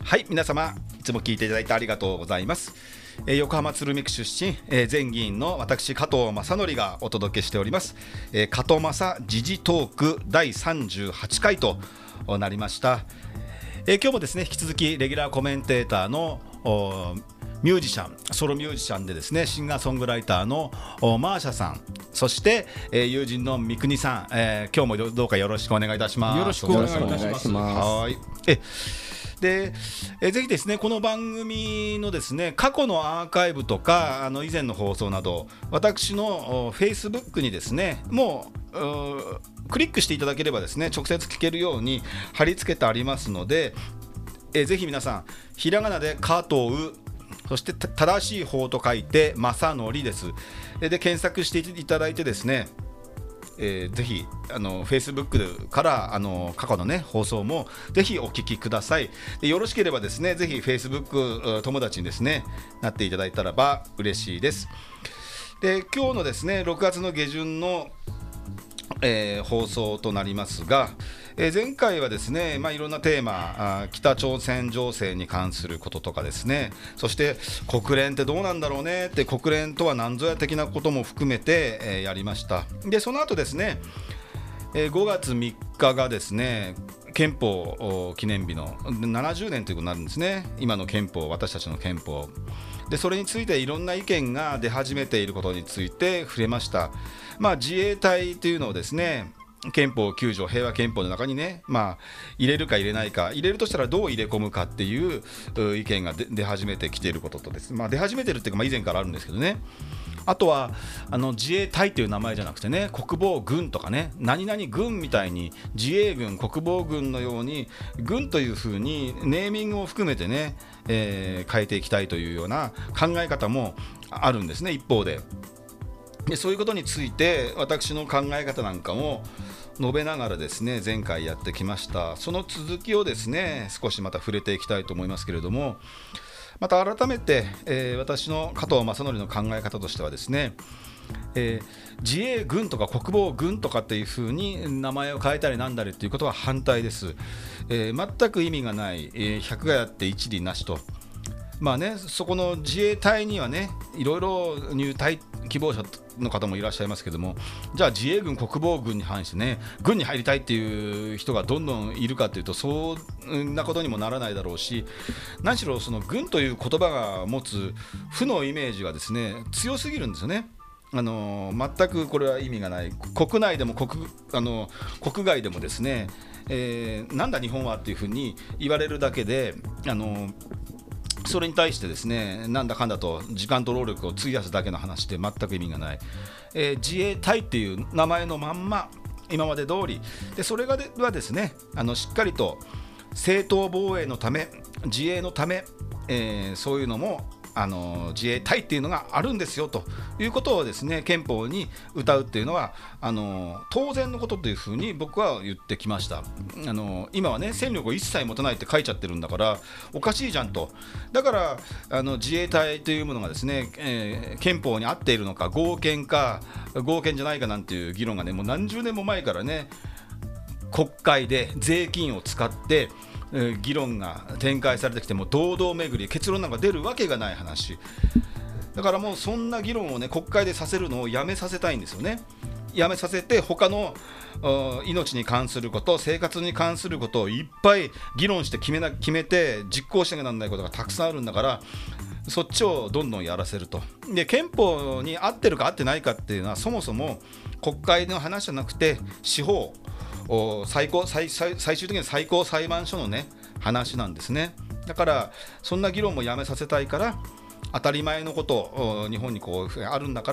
はい、皆様いつも聞いていただいてありがとうございます。横浜鶴見区出身、前議員の私加藤正則がお届けしております、加藤正時事トーク第38回となりました。今日もですね、引き続きレギュラーコメンテーターのミュージシャン、ソロミュージシャンでですね、シンガーソングライターのマーシャさん、そして、友人の三國さん、今日もどうかよろしくお願いいたします。 よろしくお願いいたします。 はい。でぜひですね、この番組のですね、過去のアーカイブとか以前の放送など、私のFacebook にですね、もうクリックしていただければですね、直接聞けるように貼り付けてありますので、ぜひ皆さんひらがなで加藤、そして正しい方と書いて正則です。で検索していただいてですね、ぜひFacebook から過去の、ね、放送もぜひお聞きください。でよろしければですね、ぜひ Facebook 友達にですねなっていただいたらば嬉しいです。で今日のですね6月の下旬の、放送となりますが、前回はですね、いろんなテーマ、北朝鮮情勢に関することとかですね、そして国連ってどうなんだろうねって、国連とは何ぞや的なことも含めて、やりました。でその後ですね、5月3日がですね、憲法記念日の70年ということになるんですね。今の憲法、私たちの憲法で、それについていろんな意見が出始めていることについて触れました。自衛隊というのをですね、憲法9条、平和憲法の中にね、入れるか入れないか、入れるとしたらどう入れ込むかっていう意見が出始めてきていることとです、出始めてるっていうか、以前からあるんですけどね。あとは自衛隊という名前じゃなくてね、国防軍とかね、何々軍みたいに自衛軍、国防軍のように軍というふうにネーミングを含めてね、変えていきたいというような考え方もあるんですね、一方で。そういうことについて私の考え方なんかも述べながらですね、前回やってきました。その続きをですね、少しまた触れていきたいと思いますけれども、また改めて、私の加藤正則の考え方としてはですね、自衛軍とか国防軍とかっていう風に名前を変えたりなんだりということは反対です。全く意味がない、百があって一理なしと。そこの自衛隊にはね、いろいろ入隊希望者の方もいらっしゃいますけども、じゃあ自衛軍、国防軍に反してね、軍に入りたいっていう人がどんどんいるかというと、そんなことにもならないだろうし、何しろその軍という言葉が持つ負のイメージがですね、強すぎるんですよね。全くこれは意味がない。国内でも国外でもですね、なんだ日本はっていうふうに言われるだけで、それに対してですね、なんだかんだと時間と労力を費やすだけの話で全く意味がない。自衛隊っていう名前のまんま今まで通りで、それがはですね、しっかりと正当防衛のため、自衛のため、そういうのも自衛隊っていうのがあるんですよということをですね、憲法に謳うっていうのは当然のことというふうに僕は言ってきました。今はね、戦力を一切持たないって書いちゃってるんだからおかしいじゃんと。だから自衛隊というものがですね、憲法に合っているのか、合憲か合憲じゃないかなんていう議論がね、もう何十年も前からね、国会で税金を使って議論が展開されてきても堂々巡り、結論なんか出るわけがない話だから、もうそんな議論をね、国会でさせるのをやめさせたいんですよね。やめさせて、他の命に関すること、生活に関することをいっぱい議論して決めて実行しなきゃならないことがたくさんあるんだから、そっちをどんどんやらせると。で憲法に合ってるか合ってないかっていうのは、そもそも国会の話じゃなくて司法、最終的には最高裁判所のね話なんですね。だからそんな議論もやめさせたいから、当たり前のこと日本にこうあるんだから、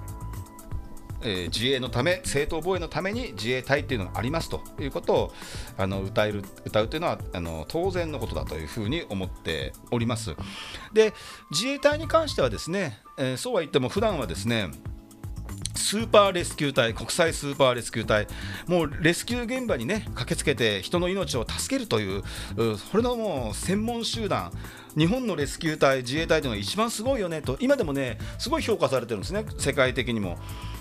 自衛のため、正当防衛のために自衛隊っていうのがありますということを歌うというのは当然のことだというふうに思っております。で自衛隊に関してはですね、そうは言っても普段はですね、スーパーレスキュー隊、国際スーパーレスキュー隊、もうレスキュー現場にね駆けつけて人の命を助けるという、これのもう専門集団、日本のレスキュー隊、自衛隊というのが一番すごいよねと、今でもねすごい評価されてるんですね、世界的にも。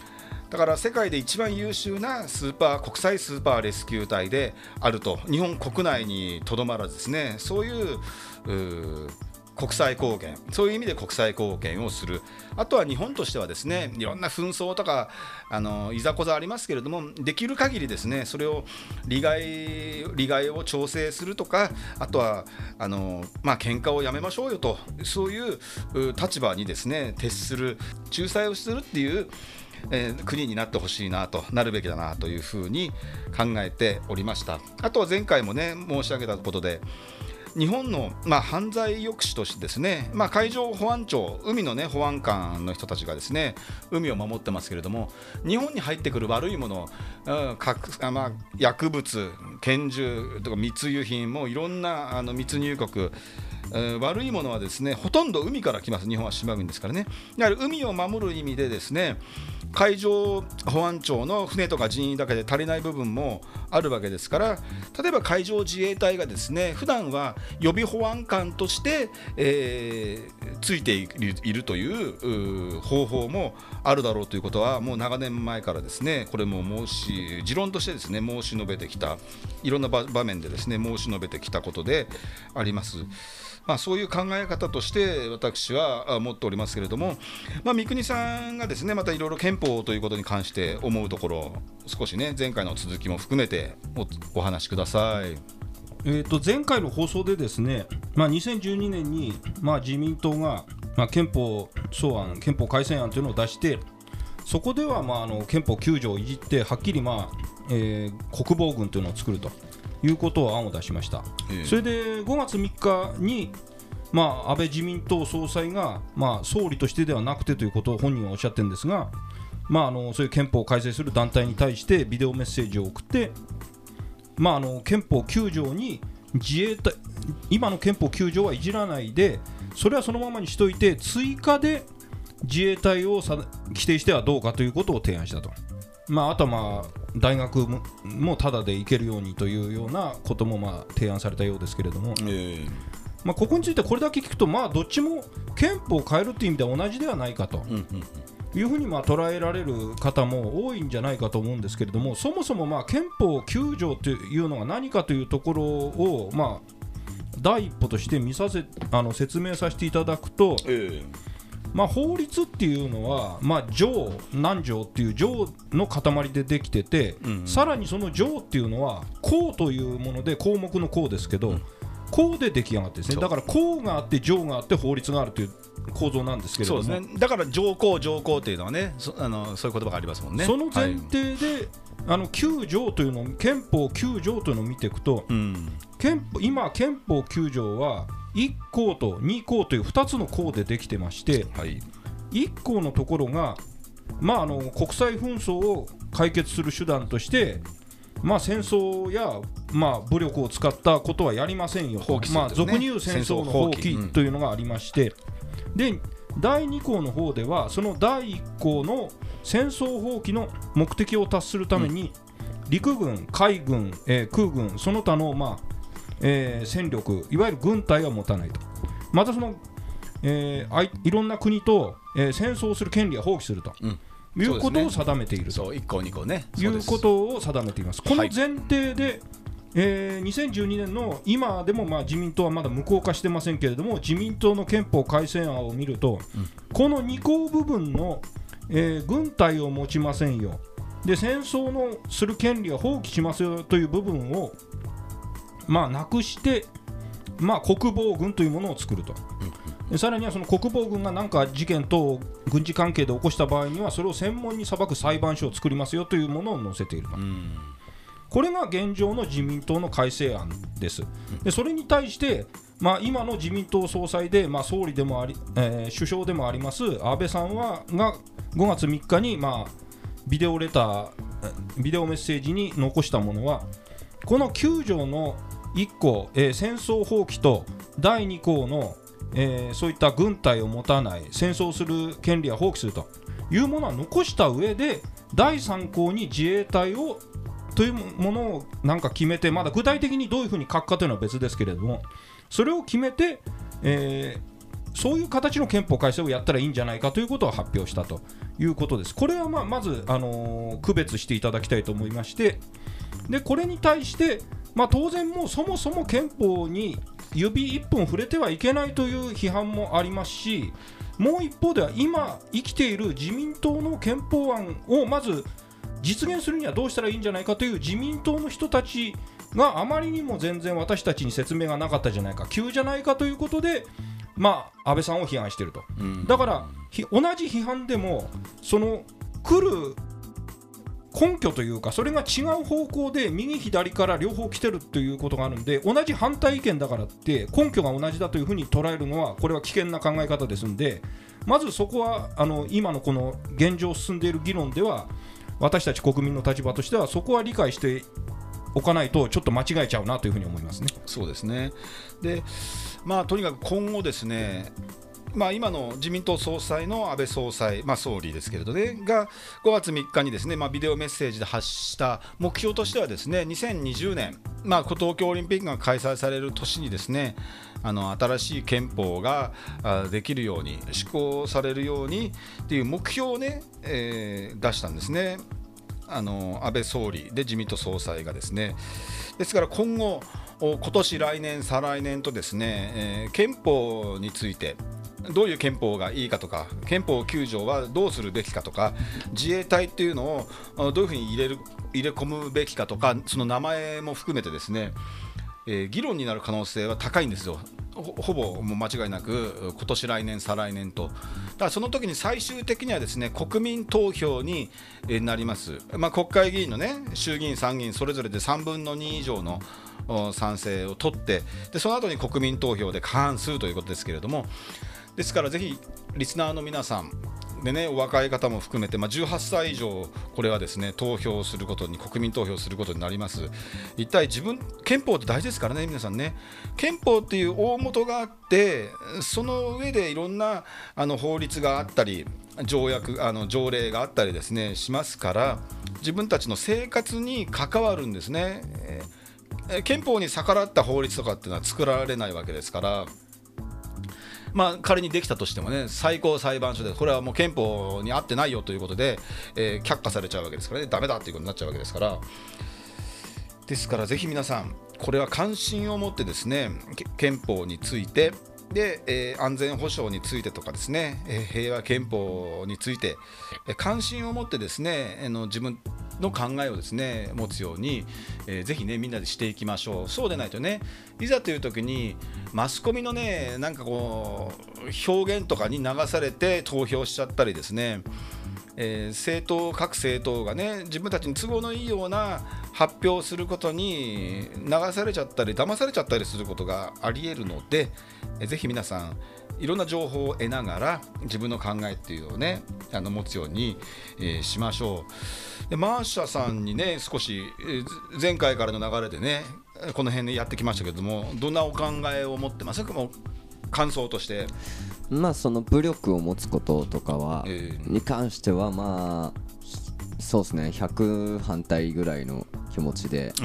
だから世界で一番優秀な国際スーパーレスキュー隊であると、日本国内にとどまらずですね、そういう国際貢献、そういう意味で国際貢献をする。あとは日本としてはですね、いろんな紛争とかいざこざありますけれども、できる限りですね、それを利害を調整するとか、あとは喧嘩をやめましょうよと、そういう立場にですね徹する、仲裁をするっていう国になってほしいなと、なるべきだなというふうに考えておりました。あとは前回もね申し上げたことで、日本の、犯罪抑止としてですね、海上保安庁、海の、保安官の人たちがですね海を守ってますけれども、日本に入ってくる悪いもの、薬物、拳銃とか密輸品、もいろんな密入国、悪いものはですねほとんど海から来ます。日本は島国ですからね。やはり海を守る意味でですね、海上保安庁の船とか人員だけで足りない部分もあるわけですから、例えば海上自衛隊がですね普段は予備保安官として、ついているという方法もあるだろうということは、もう長年前からですね、これも持論としてですね申し述べてきた、いろんな場面でですね申し述べてきたことであります。そういう考え方として私は持っておりますけれども、三國さんがですねまたいろいろ憲法ということに関して思うところ、少しね前回の続きも含めてお話しください。 前回の放送でですね、2012年に、自民党が、憲法草案、憲法改正案というのを出して、そこでは、憲法9条をいじってはっきり、国防軍というのを作るということを案を出しました。それで5月3日に、安倍自民党総裁が、総理としてではなくてということを本人はおっしゃってるんですが、そういう憲法を改正する団体に対してビデオメッセージを送って、憲法9条に自衛隊、今の憲法9条はいじらないで、それはそのままにしといて追加で自衛隊を規定してはどうかということを提案したと。あとは大学もタダで行けるようにというようなことも提案されたようですけれども、ここについてこれだけ聞くと、どっちも憲法を変えるという意味では同じではないかというふうに捉えられる方も多いんじゃないかと思うんですけれども、そもそも憲法9条というのが何かというところを第一歩として説明させていただくと、法律っていうのは、条、何条っていう条の塊でできてて、さらにその条っていうのは項というもので、項目の項ですけど、項で出来上がってですね、だから項があって条があって法律があるという構造なんですけれども、 そうですね、だから条項っていうのはね、そういう言葉がありますもんね。 その前提で、9条というのを、憲法9条というのを見ていくと、今憲法9条は1項と2項という2つの項でできてまして、1項のところが、国際紛争を解決する手段として、戦争や、武力を使ったことはやりませんよと、俗に言う戦争の放棄というのがありまして、で第2項の方では、その第1項の戦争放棄の目的を達するために、陸軍、海軍、空軍、その他の、戦力、いわゆる軍隊は持たないと。またその、いろんな国と、戦争する権利は放棄すると、いうことを定めていると、 1項2項ね、 いうことを定めています。この前提で、2012年の今でも自民党はまだ無効化してませんけれども、自民党の憲法改正案を見ると、この2項部分の、軍隊を持ちませんよ、で戦争のする権利は放棄しますよという部分をなくして、国防軍というものを作ると。さらにはその国防軍が何か事件等軍事関係で起こした場合には、それを専門に裁く裁判所を作りますよというものを載せていると。これが現状の自民党の改正案です。でそれに対して、今の自民党総裁で、総理でもあり、首相でもあります安倍さんが5月3日に、ビデオメッセージに残したものは、この9条の1項、戦争放棄と第2項の、そういった軍隊を持たない、戦争する権利は放棄するというものは残した上で、第3項に自衛隊をというものを決めて、まだ具体的にどういうふうに書くかというのは別ですけれども、それを決めて、 そういう形の憲法改正をやったらいいんじゃないかということを発表したということです。これはまず、区別していただきたいと思いまして、でこれに対して、当然もうそもそも憲法に指一本触れてはいけないという批判もありますし、もう一方では今生きている自民党の憲法案をまず実現するにはどうしたらいいんじゃないかという自民党の人たちがあまりにも全然私たちに説明がなかったじゃないか、急じゃないかということで、安倍さんを批判していると、だから同じ批判でもその来る根拠というか、それが違う方向で右左から両方来てるということがあるので、同じ反対意見だからって根拠が同じだというふうに捉えるのは、これは危険な考え方ですので、まずそこは今のこの現状進んでいる議論では、私たち国民の立場としてはそこは理解しておかないとちょっと間違えちゃうなというふうに思いますね。 そうですね。で、とにかく今後ですね、今の自民党総裁の安倍総裁、総理ですけれどね、が5月3日にですね、ビデオメッセージで発した目標としてはですね、2020年、東京オリンピックが開催される年にですね、新しい憲法ができるように、施行されるようにっていう目標をね、出したんですね。安倍総理で自民党総裁がですね。ですから今後、今年来年再来年とですね、憲法についてどういう憲法がいいかとか、憲法9条はどうするべきかとか、自衛隊っていうのをどういうふうに入れ込むべきかとか、その名前も含めてですね、議論になる可能性は高いんですよ。ほぼもう間違いなく今年来年再来年と。だからその時に最終的にはですね、国民投票になります。国会議員のね、衆議院参議院それぞれで3分の2以上の賛成を取って、でその後に国民投票で過半数ということですけれども、ですからぜひリスナーの皆さんでね、お若い方も含めて、18歳以上、これはですね、投票することに、国民投票することになります。一体憲法って大事ですからね、皆さんね。憲法っていう大元があって、その上でいろんな法律があったり、条例があったりですねしますから、自分たちの生活に関わるんですね。憲法に逆らった法律とかっていうのは作られないわけですから、仮にできたとしてもね、最高裁判所でこれはもう憲法に合ってないよということで、却下されちゃうわけですからね、ダメだということになっちゃうわけですから、ですからぜひ皆さん、これは関心を持ってですね、憲法についてで、安全保障についてとかですね、平和憲法について関心を持ってですね、自分の考えをですね持つように、ぜひねみんなでしていきましょう。そうでないとね、いざという時にマスコミのねなんかこう表現とかに流されて投票しちゃったりですね、各政党がね自分たちに都合のいいような発表することに流されちゃったり騙されちゃったりすることがあり得るので、ぜひ皆さんいろんな情報を得ながら自分の考えっていうのをね持つように、しましょう。でマーシャさんにね少し、前回からの流れでねこの辺でやってきましたけども、どんなお考えを持ってますか、もう感想として。 その武力を持つこととかは、に関してはそうですね、100反対ぐらいの気持ちで、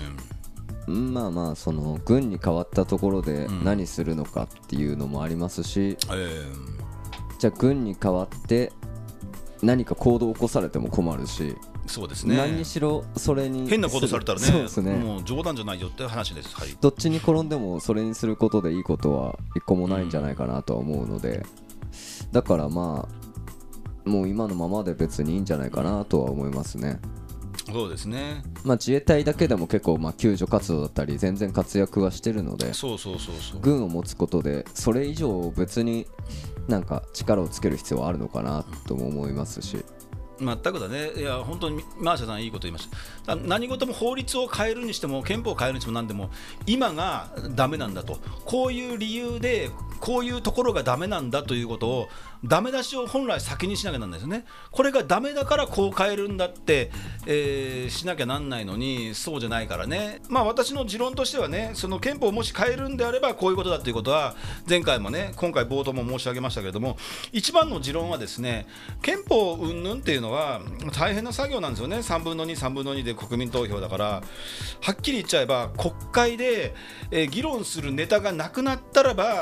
その軍に変わったところで何するのかっていうのもありますし、じゃあ軍に変わって何か行動を起こされても困るし、 そうですね、 何にしろそれに変なことされたらね、 そうですね、 もう冗談じゃないよって話です、はい、 どっちに転んでもそれにすることでいいことは一個もないんじゃないかなとは思うので、だからもう今のままで別にいいんじゃないかなとは思いますね。 そうですね、 自衛隊だけでも結構救助活動だったり全然活躍はしてるので、軍を持つことでそれ以上別になんか力をつける必要はあるのかなとも思いますし、 全くだね。いや本当にマーシャさんいいこと言いました。何事も法律を変えるにしても憲法を変えるにしても何でも今がダメなんだと、こういう理由でこういうところがダメなんだということをダメ出しを本来先にしなきゃなんないですね。これがダメだからこう変えるんだって、しなきゃなんないのにそうじゃないからね。私の持論としてはね、その憲法をもし変えるんであればこういうことだということは前回もね今回冒頭も申し上げましたけれども、一番の持論はですね、憲法云々っていうのは大変な作業なんですよね。3分の2、3分の2で国民投票だから、はっきり言っちゃえば国会で、議論するネタがなくなったらばやっ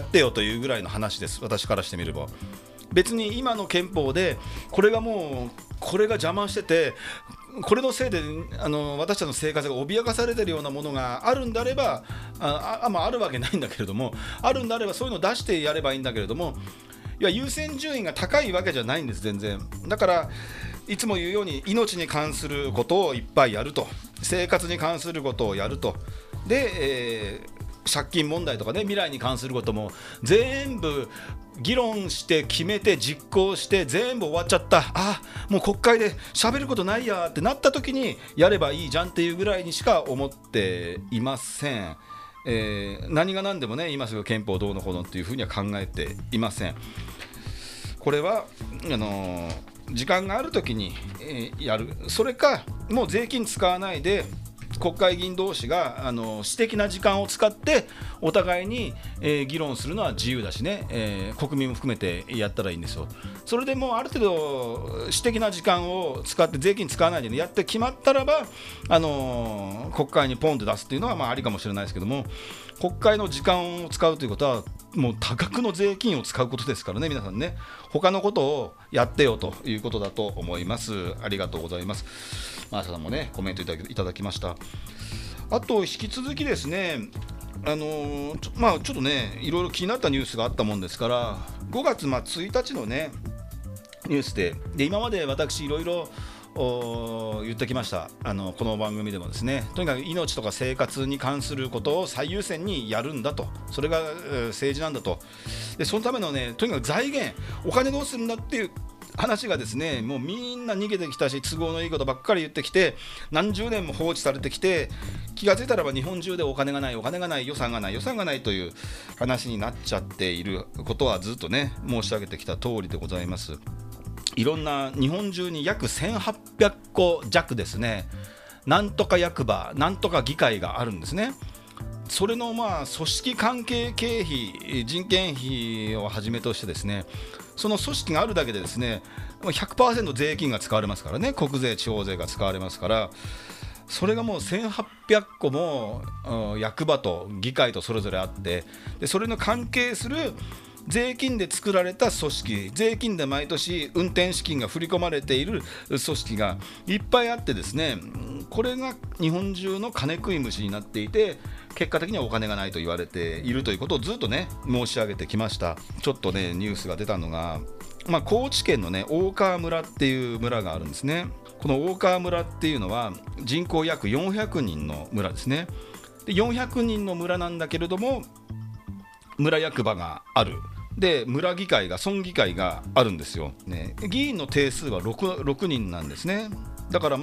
ってよというぐらいの話です、私からしてみれば。別に今の憲法でこれが邪魔してて、これのせいで私たちの生活が脅かされているようなものがあるんであれば、あるわけないんだけれども、あるんであればそういうのを出してやればいいんだけれども、いや優先順位が高いわけじゃないんです、全然。だからいつも言うように、命に関することをいっぱいやると、生活に関することをやると、で、借金問題とかね、未来に関することも全部議論して決めて実行して全部終わっちゃった、もう国会で喋ることないやってなった時にやればいいじゃんっていうぐらいにしか思っていません。何が何でもね、今すぐ憲法どうのこうのっていうふうには考えていません。これは時間がある時に、やる、それかもう税金使わないで国会議員同士が私的な時間を使ってお互いに、議論するのは自由だしね、国民も含めてやったらいいんですよ。それでもうある程度私的な時間を使って税金使わないで、やって決まったらば、国会にポンと出すっていうのはありかもしれないですけども、国会の時間を使うということはもう多額の税金を使うことですからね、皆さんね、他のことをやってよということだと思います。ありがとうございます。マーシャさんもねコメントいただきました。あと引き続きですね、ちょっとねいろいろ気になったニュースがあったもんですから、5月1日のねニュースで今まで私いろいろ言ってきました。この番組でもですね、とにかく命とか生活に関することを最優先にやるんだと、それが政治なんだと。でそのためのね、とにかく財源、お金どうするんだっていう話がですね、もうみんな逃げてきたし、都合のいいことばっかり言ってきて、何十年も放置されてきて、気がついたらば日本中でお金がない、予算がないという話になっちゃっていることはずっとね申し上げてきた通りでございます。いろんな日本中に約1800個弱ですね、なんとか役場、なんとか議会があるんですね。それの組織関係経費、人件費をはじめとしてですね、その組織があるだけでですね 100% 税金が使われますからね、国税地方税が使われますから、それがもう1800個も役場と議会とそれぞれあって、でそれの関係する税金で作られた組織、税金で毎年運転資金が振り込まれている組織がいっぱいあってですね、これが日本中の金食い虫になっていて、結果的にはお金がないと言われているということをずっとね申し上げてきました。ちょっとねニュースが出たのが、高知県のね大川村っていう村があるんですね。この大川村っていうのは人口約400人の村ですね。で400人の村なんだけれども、村役場がある。で村議会が、村議会があるんですよ、ね、議員の定数は 6人なんですね。だから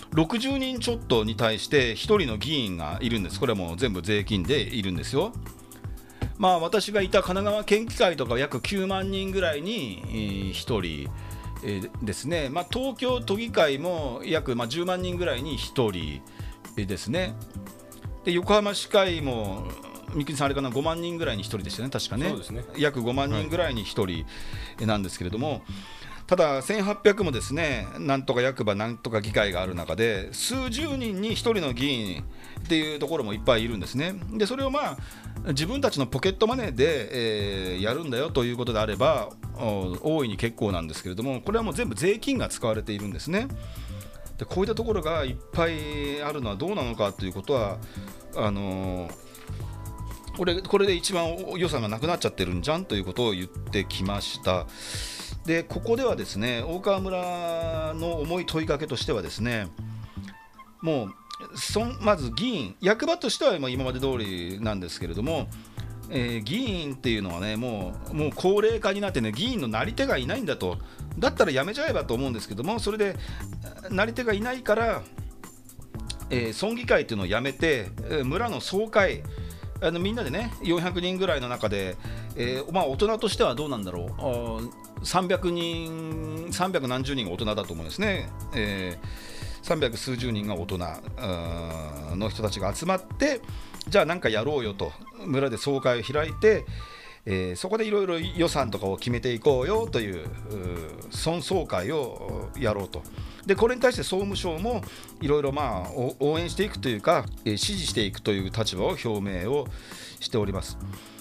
60人ちょっとに対して1人の議員がいるんです。これはもう全部税金でいるんですよ。私がいた神奈川県議会とかは約9万人ぐらいに1人ですね。東京都議会も約10万人ぐらいに1人ですね。で横浜市会も三國さんあれかな、5万人ぐらいに1人でしたね、確かね。 そうですね、 約5万人ぐらいに1人なんですけれども、ただ1800もですね、なんとか役場、なんとか議会がある中で、数十人に1人の議員っていうところもいっぱいいるんですね。でそれを自分たちのポケットマネーで、やるんだよということであれば大いに結構なんですけれども、これはもう全部税金が使われているんですね。でこういったところがいっぱいあるのはどうなのかということは、これで一番予算がなくなっちゃってるんじゃんということを言ってきました。でここではですね、大川村の重い問いかけとしてはですね、もうまず議員、役場としては今まで通りなんですけれども、議員っていうのはねもう高齢化になってね、議員のなり手がいないんだと、だったらやめちゃえばと思うんですけども、それでなり手がいないから、村議会っていうのをやめて、村の総会、みんなでね400人ぐらいの中で、大人としてはどうなんだろう、300何十人が大人だと思うんですね。300数十人が大人の人たちが集まって、じゃあ何かやろうよと村で総会を開いて、そこでいろいろ予算とかを決めていこうよという村総会をやろうと。でこれに対して総務省もいろいろ応援していくというか、支持していくという立場を表明をしております。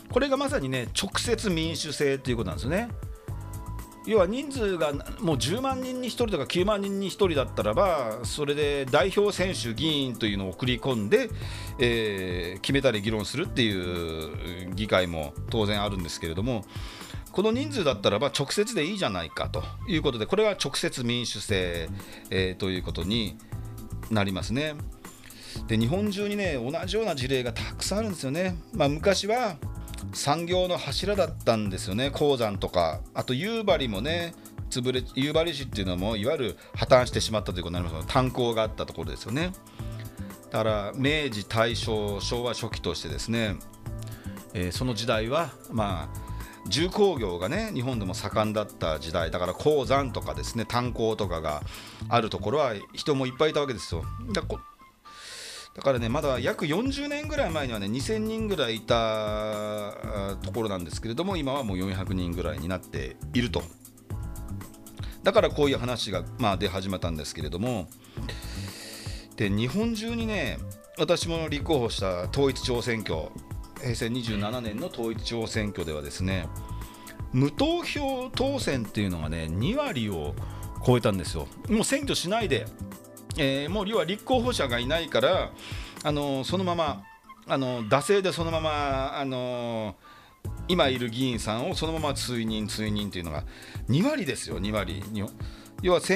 これがまさにね直接民主制ということなんですよね。要は人数がもう10万人に1人とか9万人に1人だったらば、それで代表選手議員というのを送り込んで、決めたり議論するっていう議会も当然あるんですけれども、この人数だったらば直接でいいじゃないかということで、これは直接民主制、ということになりますね。で日本中にね同じような事例がたくさんあるんですよね。昔は産業の柱だったんですよね。鉱山とか、あと夕張もね夕張市っていうのもいわゆる破綻してしまったということになります。炭鉱があったところですよね。だから明治大正昭和初期としてですね、その時代は重工業がね日本でも盛んだった時代だから、鉱山とかですね炭鉱とかがあるところは人もいっぱいいたわけですよ。だからねまだ約40年ぐらい前にはね2000人ぐらいいたところなんですけれども、今はもう400人ぐらいになっていると。だからこういう話が出始めたんですけれども、で日本中にね私も立候補した統一地方選挙、平成27年の統一地方選挙ではですね、無投票当選っていうのがね2割を超えたんですよ。もう選挙しないで、もう要は立候補者がいないから、そのまま惰性でそのまま、今いる議員さんをそのまま追認というのが2割ですよ。2割要は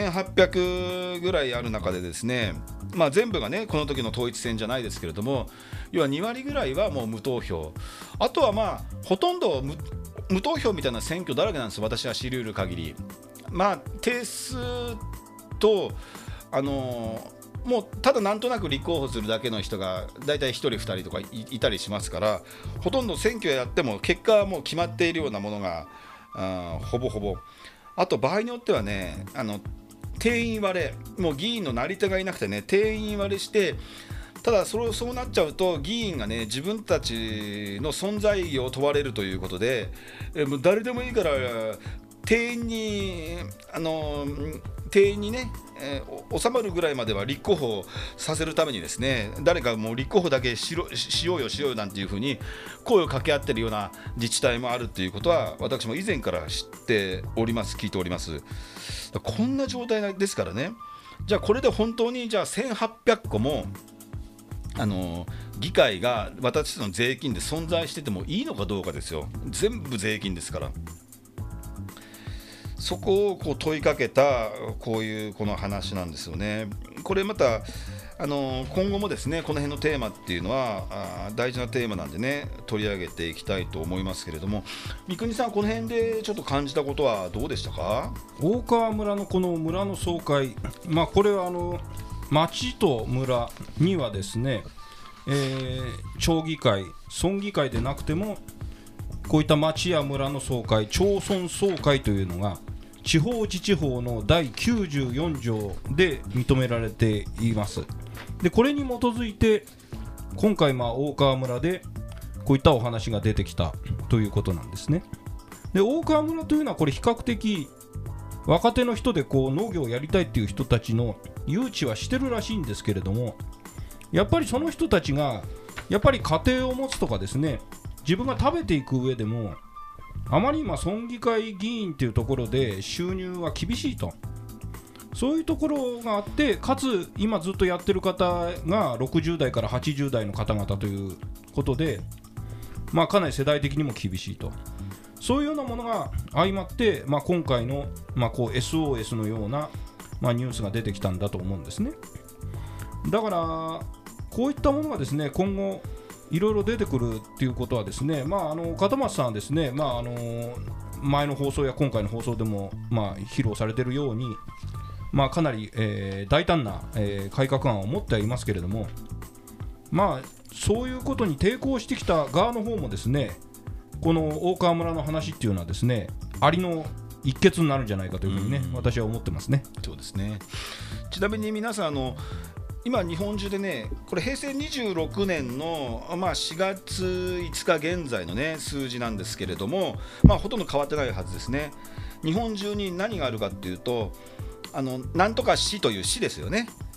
1800ぐらいある中でですね、全部がねこの時の統一選じゃないですけれども、要は2割ぐらいはもう無投票、あとはほとんど 無投票みたいな選挙だらけなんですよ、私は知り得る限り。定数ともうただなんとなく立候補するだけの人がだいたい1人2人とか いたりしますから、ほとんど選挙やっても結果はもう決まっているようなものがほぼほぼ。あと場合によってはね定員割れ、もう議員のなり手がいなくてね定員割れして、ただそうなっちゃうと議員がね自分たちの存在意義を問われるということで、もう誰でもいいから定員にね、収まるぐらいまでは立候補させるためにですね、誰かもう立候補だけしようよなんていうふうに声を掛け合ってるような自治体もあるということは私も以前から知っております、聞いております。こんな状態ですからね。じゃあこれで本当にじゃあ1800個も議会が私たちの税金で存在しててもいいのかどうかですよ。全部税金ですから。そこを問いかけたこの話なんですよね。これまた今後もですねこの辺のテーマっていうのは大事なテーマなんでね取り上げていきたいと思いますけれども、三國さんこの辺でちょっと感じたことはどうでしたか？ 大川村のこの村の総会、これは町と村にはですね、町議会村議会でなくてもこういった町や村の総会、町村総会というのが地方自治法の第94条で認められています。でこれに基づいて今回大川村でこういったお話が出てきたということなんですね。で大川村というのはこれ比較的若手の人で農業をやりたいっていう人たちの誘致はしてるらしいんですけれども、やっぱりその人たちがやっぱり家庭を持つとかですね、自分が食べていく上でもあまり今村議会議員というところで収入は厳しいと、そういうところがあって、かつ今ずっとやってる方が60代から80代の方々ということで、かなり世代的にも厳しいと、そういうようなものが相まって、今回の、SOS のような、ニュースが出てきたんだと思うんですね。だからこういったものがですね今後いろいろ出てくるっていうことはですね、片松さんはですね、前の放送や今回の放送でも披露されているように、かなり、大胆な、改革案を持ってはいますけれども、そういうことに抵抗してきた側の方もですね、この大川村の話っていうのはですね、ありの一決になるんじゃないかというふうにね、私は思ってますね。 そうですね。ちなみに皆さん今日本中でね、これ平成26年の、4月5日現在のね数字なんですけれども、ほとんど変わってないはずですね。日本中に何があるかっていうと、なんとか市という市ですよね。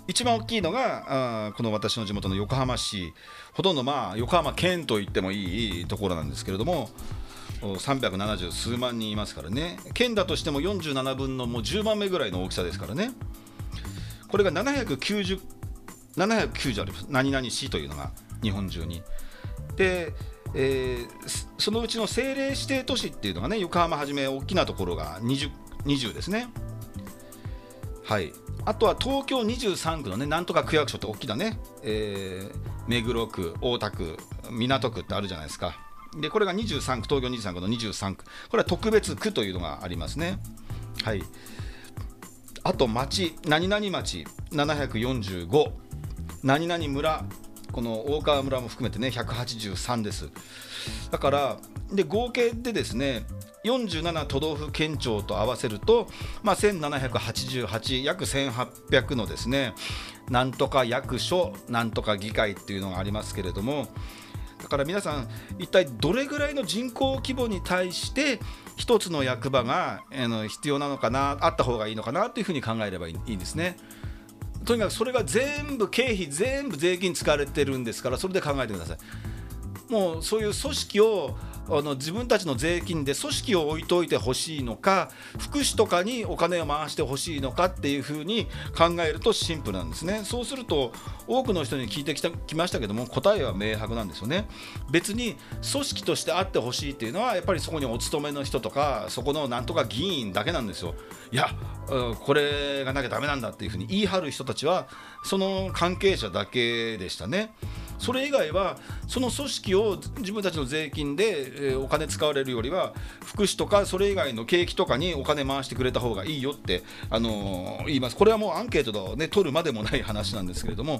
一番大きいのがこの私の地元の横浜市、ほとんど横浜県と言ってもいいところなんですけれども、370数万人いますからね。県だとしても47分のもう10番目ぐらいの大きさですからね。これが790あります。何々市というのが日本中に。で、そのうちの政令指定都市っていうのがね、横浜はじめ大きなところが 20ですね。はい、あとは東京23区のね、なんとか区役所って大きなね、目黒区、大田区、港区ってあるじゃないですか。でこれが23区、東京23区の23区、これは特別区というのがありますね。はい、あと町、何々町745、何々村、この大川村も含めてね183です。だからで合計でですね47都道府県庁と合わせると、1788、約1800のですね、なんとか役所、なんとか議会っていうのがありますけれども、だから皆さん一体どれぐらいの人口規模に対して一つの役場が必要なのかな、あった方がいいのかなというふうに考えればいいんですね。とにかくそれが全部経費全部税金使われてるんですから、それで考えてください。もうそういう組織を自分たちの税金で組織を置いといてほしいのか、福祉とかにお金を回してほしいのかっていうふうに考えるとシンプルなんですね。そうすると多くの人に聞いてきましたけども、答えは明白なんですよね。別に組織としてあってほしいっていうのはやっぱりそこにお勤めの人とかそこのなんとか議員だけなんですよ。いやこれがなきゃダメなんだっていうふうに言い張る人たちはその関係者だけでしたね。それ以外はその組織を自分たちの税金でお金使われるよりは福祉とかそれ以外の景気とかにお金回してくれた方がいいよって言います。これはもうアンケートで取るまでもない話なんですけれども、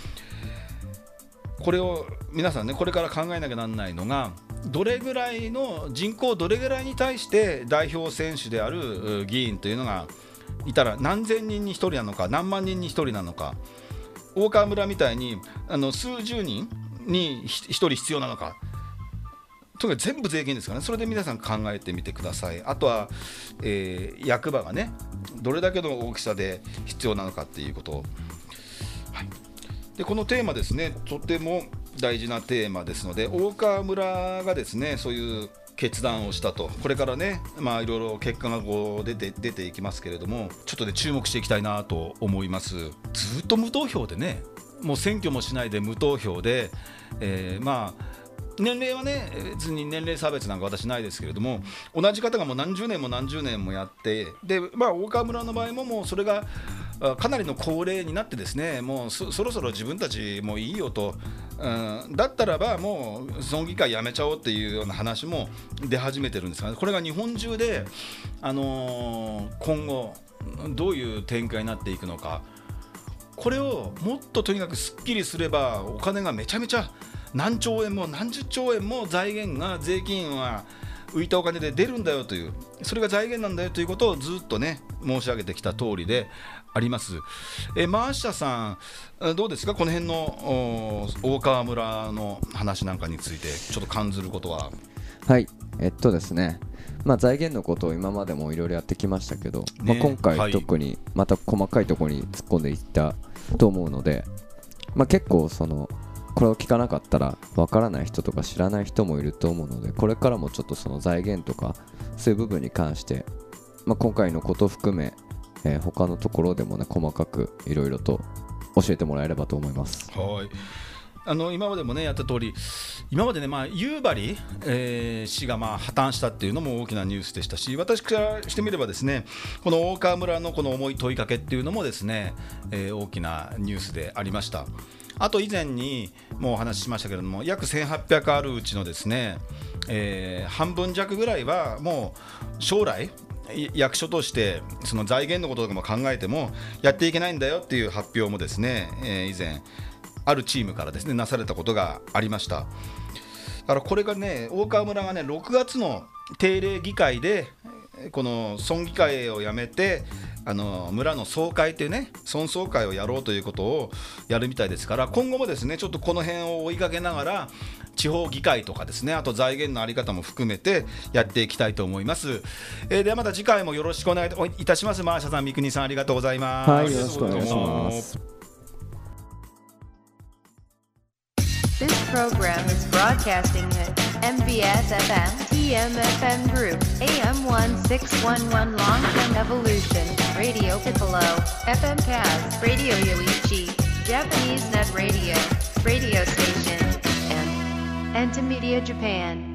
これを皆さんねこれから考えなきゃなんないのが、どれぐらいの人口どれぐらいに対して代表選手である議員というのがいたら何千人に1人なのか何万人に1人なのか、大川村みたいに数十人に1人必要なのか、とにかく全部税金ですからね。それで皆さん考えてみてください。あとは、役場がねどれだけの大きさで必要なのかっていうことを、はい、でこのテーマですね、とても大事なテーマですので、大川村がですねそういう決断をしたと、これからねいろいろ結果がこう出ていきますけれども、ちょっとね注目していきたいなと思います。ずっと無投票でね、もう選挙もしないで無投票で、年齢はね別に年齢差別なんか私ないですけれども、同じ方がもう何十年も何十年もやって、で大川村の場合ももうそれがかなりの高齢になってですね、もうそろそろ自分たちもういいよと、だったらばもう村議会やめちゃおうっていうような話も出始めてるんですが、これが日本中で、今後どういう展開になっていくのか、これをもっととにかくすっきりすればお金がめちゃめちゃ何兆円も何十兆円も財源が税金は浮いたお金で出るんだよという、それが財源なんだよということをずっとね申し上げてきた通りであります。マーシャさんどうですか、この辺の大川村の話なんかについてちょっと感じることは。 はいですね、財源のことを今までもいろいろやってきましたけど、今回特にまた細かいところに突っ込んでいったと思うので、結構これを聞かなかったらわからない人とか知らない人もいると思うので、これからもちょっとその財源とかそういう部分に関して、今回のことを含め、他のところでもね細かくいろいろと教えてもらえればと思います。 はい、今までもねやった通り、今までね夕張、市が破綻したっていうのも大きなニュースでしたし、私からしてみればですねこの大川村のこの重い問いかけっていうのもですね、大きなニュースでありました。あと以前にもうお話ししましたけれども、約1800あるうちのですね、半分弱ぐらいはもう将来役所としてその財源のこととかも考えてもやっていけないんだよっていう発表もですね、以前あるチームからですねなされたことがありました。だからこれがね大川村がね6月の定例議会でこの村議会をやめて村の総会というね村総会をやろうということをやるみたいですから、今後もですねちょっとこの辺を追いかけながら地方議会とかですね、あと財源のあり方も含めてやっていきたいと思います。ではまた次回もよろしくお願いいたします。マーシャさん、三國さん、ありがとうございます。 はい、よろしくお願いします。 program is broadcasting at MBS FM TMFM Group AM1611 Long-Term Evolution Radio Piccolo FM Cast Radio Yoichi Japanese Net Radio Radio Station and Entimedia Japan